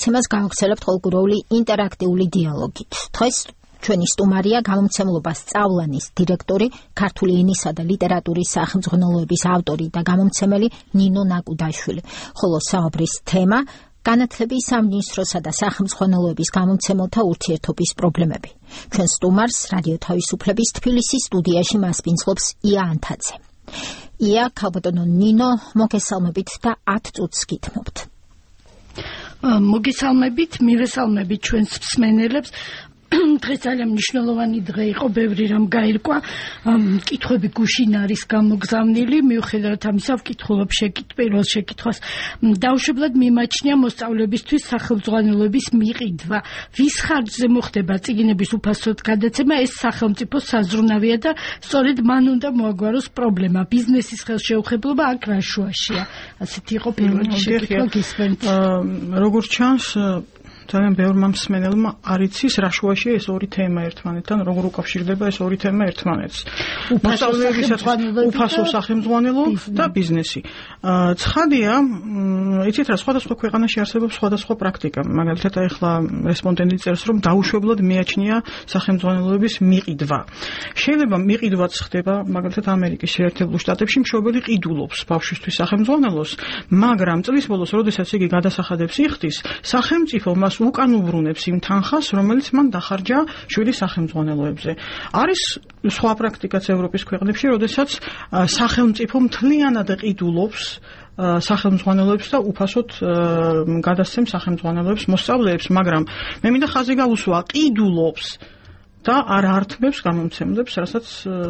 გამოცემას გავაგრძელებთ ყოველკვირეული ინტერაქტიული დიალოგით. დღეს ჩვენი სტუმარია გამომცემლობა სწავლანის დირექტორი, ქართული ენისა და ლიტერატურის სახელმძღვანელოების ავტორი და გამომცემელი ნინო ნაკუდაშვილი. ხოლო საუბრის თემა განათლების სამინისტროსა და სახელმძღვანელოების გამომცემელთა ურთიერთობის პრობლემები. ჩვენ სტუმარს რადიო თავისუფლების თბილისის სტუდიაში მასპინძლობს ია ანთაძე. ია, ქალბატონო ნინო, მოგესალმებით და 10 წუთს გითმობთ. მოგესალმებით, მივესალმებით ჩვენს მსმენელებს. დღეს ძალიან მნიშვნელოვანი დღე იყო, ბევრი რამ გაირკვა, კითხვები გუშინ არის გამოგზავნილი, მიუხედავად ამისა ვკითხულობ პირველ შეკითხვას. დაუშვებლად მიმაჩნია მოსწავლებისთვის სახელმძღვანელოების მიყიდვა. ვის ხარჯზე მოხდება წიგნების უფასოდ გადაცემა? ეს სახელმწიფო საზრუნავია და სწორედ მან უნდა მოაგვაროს პრობლემა. ბიზნესის ხელშეუხებლობა აქ რა შუაშია? ასეთი იყო პირველი შეკითხვა, გისმენთ. როგორც ჩანს, ძალიან ბევრმა მსმენელმა არ იცის რა შუაშია ეს ორი თემა ერთმანეთთან, როგორ უკავშირდება ეს ორი თემა ერთმანეთს. უფასო სახელმძღვანელო და ბიზნესი. ცხადია, იცით რა, სხვადასხვა ქვეყანაში არსებობს სხვადასხვა პრაქტიკა. მაგალითად, ახლა რესპონდენტი წერს, რომ დაუშვებლად მიაჩნია სახელმძღვანელოების მიყიდვა. შეიძლება მიყიდვაც ხდება, მაგალითად, ამერიკის შეერთებულ შტატებში მშობელი ყიდულობს ბავშვისთვის სახელმძღვანელოს, მაგრამ წლის ბოლოს, როდესაც იგი გადასახადებს იხდის, სახელმწიფო მას უკან უბრუნებს იმ თანხას, რომელიც მან დახარჯა შვილის სახელმძღვანელოებზე. არის სხვა პრაქტიკაც ევროპის ქვეყნებში, როდესაც სახელმწიფო მთლიანად ყიდულობს სახელმძღვანელოებს და უფასოდ გადასცემს სახელმძღვანელოებს მოსწავლეებს, მაგრამ მე მინდა ხაზი გავუსვა, ყიდულობს და არ ართმევს გამომცემლებს, რასაც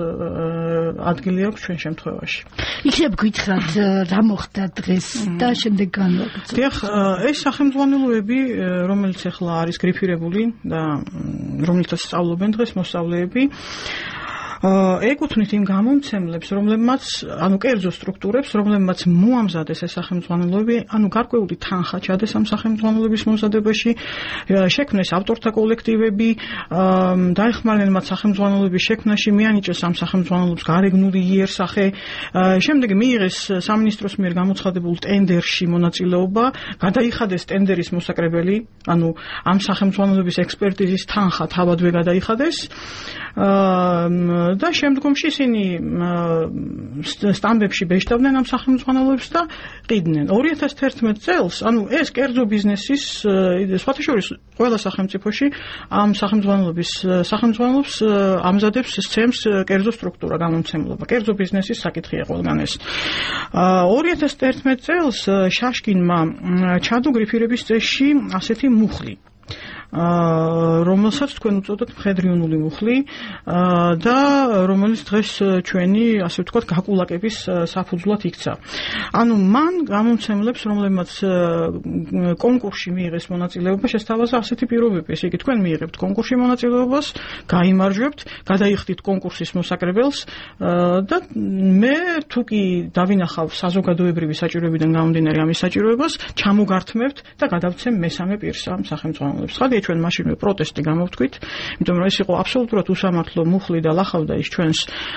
ადგილი აქვს ჩვენ შემთხვევაში. იქნებ გითხრათ რა მოხდა დღეს და შემდეგ განვაგრძელოთ. დიახ, ეს სახელმძღვანელოები, რომელიც ახლა არის გრიფირებული და რომელთაც სწავლობენ დღეს მოსწავლეები, ეკუთვნით იმ გამომცემლებს, რომლებმაც, კერძო სტრუქტურებს, რომლებმაც მოამზადეს ეს სახელმძღვანელოები, გარკვეული თანხა ჩადეს ამ სახელმძღვანელოების მომზადებაში, შექმნეს ავტორთა კოლექტივები, დაეხმარნენ მათ სახელმძღვანელოების შექმნაში, მიანიჭეს ამ სახელმძღვანელოებს გარეგნული იერსახე, შემდეგ მიიღეს სამინისტროს მიერ გამოცხადებულ ტენდერში მონაწილეობა, გადაიხადეს ტენდერის მოსაკრებელი, ამ სახელმძღვანელოების ექსპერტიზის თანხა თავადვე გადაიხადეს. და შემდგომში ისინი სტამბებში ბეჭდავდნენ ამ სახელმძღვანელოებს და ყიდნენ. 2011 წელს, ეს კერძო ბიზნესის, სხვათა შორის ყველა სახელმწიფოში ამ სახელმძღვანელობს ამზადებს, სცემს კერძო სტრუქტურა გამომცემლობა. კერძო ბიზნესის საკითხია ყველგან ეს. 2011 წელს შაშკინმა ჩადო გრიფირების წესში ასეთი მუხლი, რომელსაც თქვენ უწოდოთ მხედრიონული მუხლი და რომელიც დღეს ჩვენი, ასე ვთქვათ, გაკულაკების საფუძვლად იქცა. მან გამომცემლებს, რომლებმაც კონკურსში მიიღეს მონაწილეობა, შესთავაზა ასეთი პირობები. ესე იგი, თქვენ მიიღებთ კონკურსში მონაწილეობას, გაიმარჯვებთ, გადაიხდით კონკურსის მოსაკრებელს და მე თუ კი დავინახავ საზოგადოებრივი საჭიროებიდან გამომდინარე ამის საჭიროებას, ჩამოგართმევთ და გადავცემ მესამე პირს ამ სახელმძღვანელოებს. ჩვენ მაშინვე პროტესტი გამოვთქვით, იმიტომ რომ ეს იყო აბსოლუტურად უსამართლო მუხლი და ლახავდა ის ჩვენი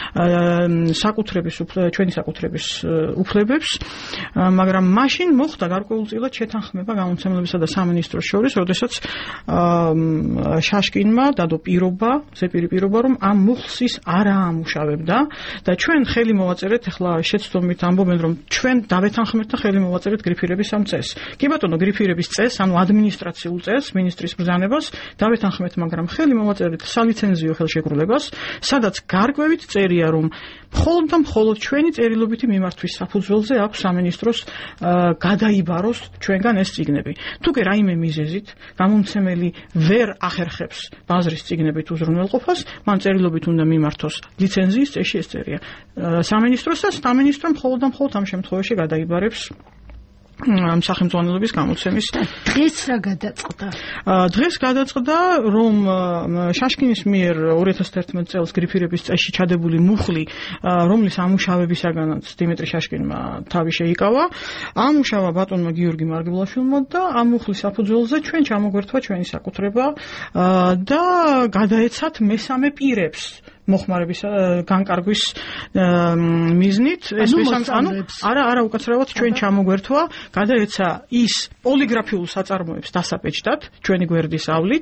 საკუთრების უფლებებს, მაგრამ მაშინ მოხდა გარკვეულწილად შეთანხმება გამომცემლებისა და სამინისტროს შორის, როდესაც შაშკინმა დადო ზეპირი პირობა, რომ ამ მუხლს ის არ აამუშავებდა და ჩვენ ხელი მოვაწერეთ, ახლა შეცდომით ამბობენ, რომ ჩვენ დავეთანხმეთ და ხელი მოვაწერეთ გრიფირების ამ წესს. კი ბატონო, გრიფირების წესს, ადმინისტრაციულ წესს, მინისტრის ბრძანებას დავეთანხმეთ, მაგრამ ხელი მოვაწერეთ სალიცენზიო ხელშეკრულებას, სადაც გარკვევით წერია, რომ მხოლოდ და მხოლოდ ჩვენი წერილობითი მიმართვის საფუძველზე აქვს სამინისტროს გადაიბაროს ჩვენგან ეს წიგნები. თუ კი რაიმე მიზეზით გამომცემელი ვერ ახერხებს ბაზრის წიგნებით უზრუნველყოფას, მან წერილობით უნდა მიმართოს ლიცენზიის წესში ეს წერია სამინისტროს და სამინისტრო მხოლოდ და მხოლოდ ამ შემთხვევაში გადაიბარებს ამ სახელმძღვანელოების გამოცემის. დღეს რა გადაწყდა? დღეს გადაწყდა, რომ შაშკინის მიერ 2011 წელს გრიფირების წესში ჩადებული მუხლი, რომლის ამუშავებისაგანაც დიმიტრი შაშკინმა თავი შეიკავა, ამუშავა ბატონმა გიორგი მარგველაშვილმა და ამ მუხლის საფუძველზე ჩვენ ჩამოგვერთვა ჩვენი საკუთრება და გადაეცათ მესამე პირებს. მოხმარების განკარგვის მიზნით ეს არა უკაცრავად ჩვენ ჩამოგვერთვა გადაეცა ის პოლიგრაფიულ საწარმოებს დასაბეჭდად ჩვენი გვერდის ავლით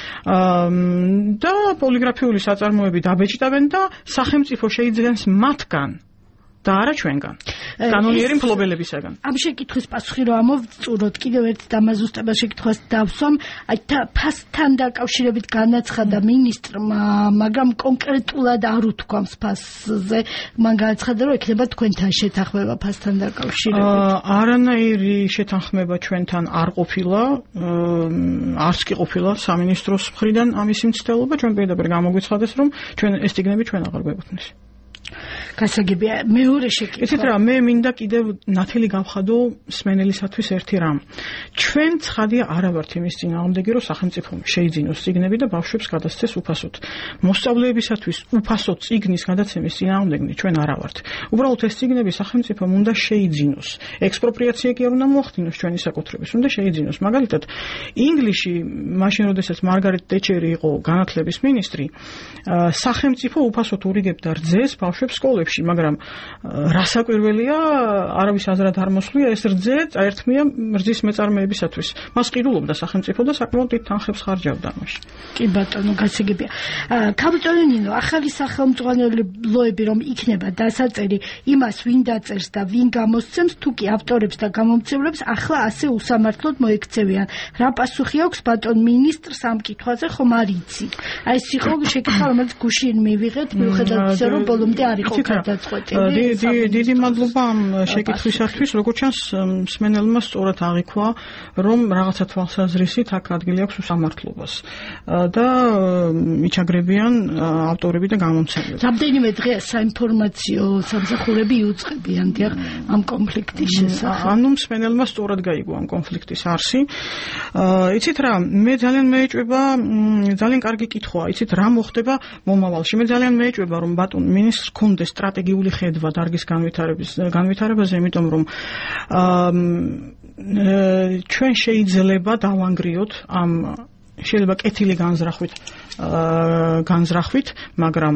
და პოლიგრაფიული საწარმოები დაბეჭდავენ და სახელმწიფო შეიძენს მათგან და არა ჩვენგან კანონიერი მფლობელებისაგან. ამ შეკითხვის პასუხი რომ ამოვწუროთ კიდევ ერთ დამაზუსტებელ შეკითხვას დავსვამ, აი ფასთან დაკავშირებით განაცხადა მინისტრმა, მაგრამ კონკრეტულად არ უთქვამს ფასზე, მან განაცხადა რომ ექნება თქვენთან შეთანხმება ფასთან დაკავშირებით. არანაირი შეთანხმება ჩვენთან არ ყოფილა, არც კი ყოფილა სამინისტროს მხრიდან ამის მცდელობა, ჩვენ პირდაპირ გამოგვიცხადეს რომ ჩვენ ეს წიგნები ჩვენ აღარ გვეკუთვნის. გასაგებია მეორე შეკითხვა. იცით რა, მე მინდა კიდევ ნათელი გავხადო მსმენელისათვის ერთი რამ. ჩვენ ცხადია არა ვართ იმის წინააღმდეგი, რომ სახელმწიფომ შეიძინოს წიგნები და ბავშვებს გადასცეს უფასოდ. მოსწავლეებისათვის უფასო წიგნის გადაცემის წინააღმდეგნი ჩვენ არა ვართ. უბრალოდ ეს წიგნები სახელმწიფომ უნდა შეიძინოს. ექსპროპრიაცია კი არ უნდა მოახდინოს ჩვენი საკუთრების, უნდა შეიძინოს. მაგალითად, ინგლისში, მაშინ როდესაც მარგარეტ ტეჩერი იყო განათლების მინისტრი, სახელმწიფო უფასოდ ურიგებდა რძეს ბავშვებს სკოლებში, მაგრამ რასაკვირველია, არავის აზრად არ მოსვლია ეს რძე წაერთმია რძის მეწარმეებისათვის. მას ყიდულობდა სახელმწიფო და საკმაოდ დიდ თანხებს ხარჯავდა ამაში. კი ბატონო, გასაგებია. კაპიტონინო, ახალი სახელმძღვანელოები რომ იქნება დასაწერი იმას, ვინ დაწერს და ვინ გამოსცემს, თუ კი ავტორებს და გამომცემლებს ახლა ასე უსამართლოდ მოექცევიან. რა პასუხი აქვს ბატონ მინისტრს ამ კითხვაზე, ხომ არ იცი? აი ეს იყო შეკითხვა, რომელიც გუშინ მივიღეთ, მიუხედავად ისე რომ ბოლომდე არ იყო გადაწყვეტილი. დიდი მადლობა ამ შეკითხვისათვის, როგორც ჩანს, მსმენელმა სწორად აღიქვა, რომ რაღაცა თვალსაზრისით აქ ადგილი აქვს უსამართლობას და იჩაგრებიან ავტორები და გამომცემლები. რამდენიმე დღეა საინფორმაციო სამსახურები იუწყებიან ამ კონფლიქტის შესახებ. ანუ მსმენელმა სწორად გაიგო ამ კონფლიქტის არსი. იცით რა, მე ძალიან მეეჭვება, ძალიან კარგი კითხვაა, იცით რა მოხდება მომავალში. მე ძალიან მეეჭვება, რომ ბატონ მინისტრს ჰქონდეს სტრატეგიული ხედვა დარგის განვითარებაზე, იმიტომ რომ ჩვენ შეიძლება დავანგრიოთ ამ შეიძლება კეთილი განზრახვით, მაგრამ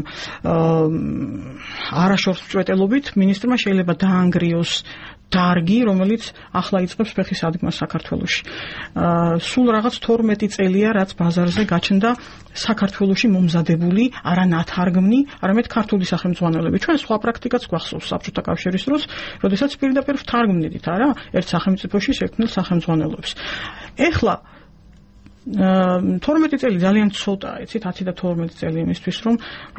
არაშორს წვეტელობით მინისტრმა შეიძლება დაანგრიოს დარგი, რომელიც ახლა იწყებს ფეხის ადგმას საქართველოში. სულ რაღაც 12 წელია, რაც ბაზარზე გაჩნდა საქართველოში მომზადებული არა ნათარგმნი, არამედ ქართული სახელმძღვანელოები. ჩვენ სხვა პრაქტიკაც გვახსოვს საბჭოთა კავშირის დროს, როდესაც პირდაპირ ვთარგმნიდით არა ერთ სახელმწიფოში შექმნილ სახელმძღვანელოებს. ეხლა 12 წელი ძალიან ცოტაა, იცით, 10 და 12 წელი იმისთვის, რომ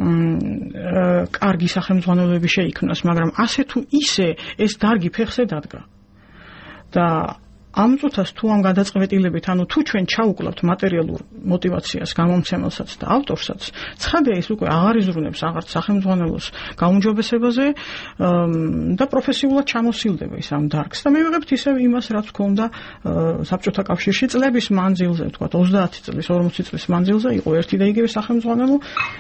კარგი სახელმძღვანელოები შეიქმნას, მაგრამ ასე თუ ისე ეს დარგი ფეხზე დადგა. და ამ წუთას თუ ამ გადაწყვეტილებით, ანუ თუ ჩვენ ჩაუკლავთ მატერიალურ мотиваციას გამომცემელსაც და ავტორსაც, ცხადია ის უკვე აღარ იზრუნებს აღარც სახელმძღვანელოს გაუმჯობესებაზე და პროფესიულად ჩამოსილდება ის ამ დარგს. და მივიღებთ ისევ იმას, რაც ჰქონდა საბჭოთა კავშირში წლების მანძილზე, ვთქვათ 30 წლის, 40 წლის მანძილზე იყო ერთი და იგივე სახელმძღვანელო,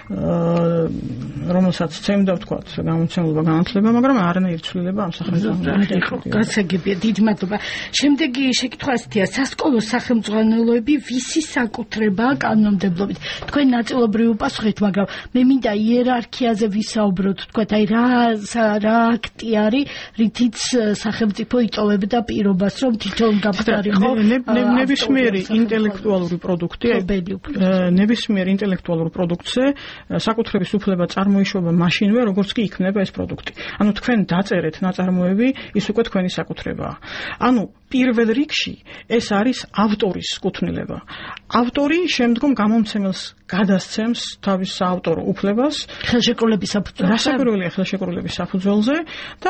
რომელსაც სცემდა, ვთქვათ, გამომცემლობა, განათლება, მაგრამ არანაირი ცვლილება ამ სახელმძღვანელოში იყო. გასაგებია, დიდი მადლობა. შემდეგი შეკითხვა ასეთია, სასკოლო სახელმძღვანელოები ვისი საკუთრებაა კანონმდებლობით? თქვენ ნაწილობრივ უპასუხეთ, მაგრამ მე მინდა იერარქიაზე ვისაუბროთ, თქვათ, აი რა აქტი არის, რითიც სახელმწიფო იწოვებდა პირობას, რომ თვითონ გამხდარიყო ნებისმიერი ინტელექტუალური პროდუქტი, ნებისმიერ ინტელექტუალურ პროდუქტზე საკუთრების უფლება წარმოიშობა მაშინვე, როგორც კი იქნება ეს პროდუქტი. ანუ თქვენ დაწერეთ ნაწარმოები, ის უკვე თქვენი საკუთრებაა. ანუ პირველ რიგში ეს არის ავტორის კუთვნილება. ავტორი შემდგომ გამომცემელს გადასცემს თავის საავტორო უფლებას ხელშეკრულების საფუძველზე და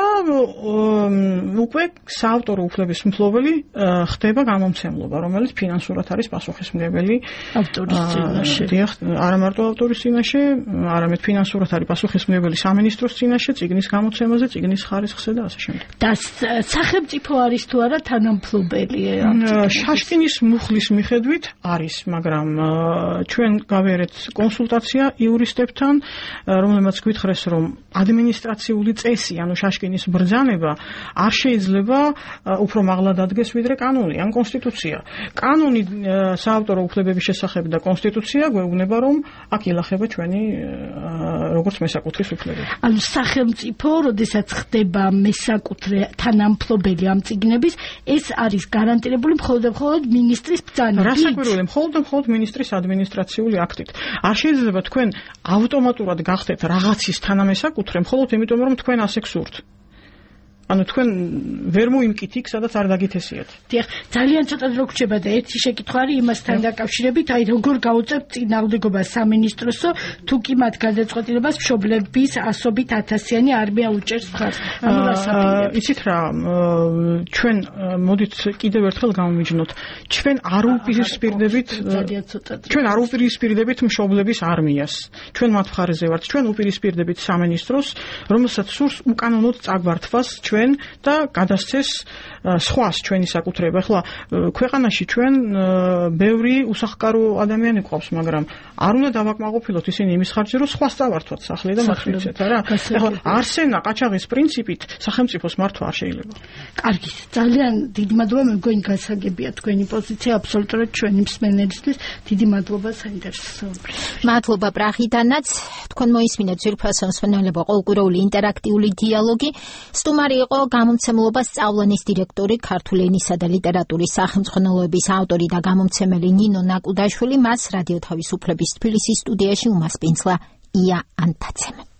უკვე საავტორო უფლების მფლობელი ხდება გამომცემლობა, რომელიც ფინანსურად არის პასუხისმგებელი ავტორის წინაშე. არა მარტო ავტორის წინაშე, არამედ ფინანსურად არის პასუხისმგებელი სამინისტროს წინაშე, წიგნის გამოცემაზე, წიგნის ხარისხზე და ასე შემდეგ. და სახელმწიფო არის თუ არა თანამფლობელი? შაშკინის მუხლის მიხედვით არის, მაგრამ ჩვენ გავერეთ კონსულტაცია იურისტებთან, რომელმაც გვითხრეს, რომ ადმინისტრაციული წესი, ანუ შაშკინის ბრძანება არ შეიძლება უფრო მაღლა დადგეს ვიდრე კანონი ან კონსტიტუცია. კანონი საავტორო უფლებების შესახებ და კონსტიტუცია გვეუბნება, რომ აქ ილახება ჩვენი როგორც მესაკუთრის უფლებები. ანუ სახელმწიფო, როდესაც ხდება მესაკუთრე თანამფლობელი ამ წიგნების, ეს არის გარანტირებული მხოლოდ მინისტრის ბრძანებით. რასაკვირველია, მხოლოდ მინისტრის ადმინისტრაციული აქტით. არ შეიძლება თქვენ ავტომატურად გახდეთ რაღაცის თანამესაკუთრე მხოლოდ იმიტომ, რომ თქვენ ასე გსურთ. ანუ თქვენ ვერ მოიმკით იქ, სადაც არ დაგითესიათ. დიახ, ძალიან ცოტა დრო გრჩება და ერთი შეკითხვა არის იმასთან დაკავშირებით, აი როგორ გაუწევთ წინააღმდეგობას სამინისტროსო, თუ კი მათ გადაწყვეტილებას მშობლების ასობით 1000-იანი არმია უჭერს მხარს. ანუ რასაკვირველია. იცით რა, ჩვენ მოდით კიდევ ერთხელ გამოვიჯნოთ. ჩვენ არ უპირისპირდებით მშობლების არმიას. ჩვენ მათ მხარეზე ვართ. ჩვენ უპირისპირდებით სამინისტროს, რომელსაც სურს უკანონოდ წაგვართვას და გადასცეს სხვას ჩვენი საკუთრება. ახლა ქვეყანაში ჩვენ ბევრი უსახკარო ადამიანი გვყავს, მაგრამ არ უნდა დავაკმაყოფილოთ ისინი იმის ხარჯზე, რომ სხვას წავართვათ სახლი და მათ ვიცეთ რა. ახლა არსენა ყაჩაღის პრინციპით სახელმწიფოს მართვა არ შეიძლება. კარგი, ძალიან დიდი მადლობა, მე მგონი გასაგებია თქვენი პოზიცია, აბსოლუტურად ჩვენი მსმენელისთვის. დიდი მადლობა საინტერესო. მადლობა პრაღიდანაც. თქვენ მოისმინეთ ძვირფასო მსმენელებო ყოველკვირეული ინტერაქტიული დიალოგი. სტუმარი იყო გამომცემლობა სწავლანის დირექტორი, ქართული ენისა და ლიტერატურის სახელმძღვანელოების ავტორი და გამომცემელი ნინო ნაკუდაშვილი. მას რადიო თავისუფლების თბილისის სტუდიაში უმასპინძლა ია ანტაცემი.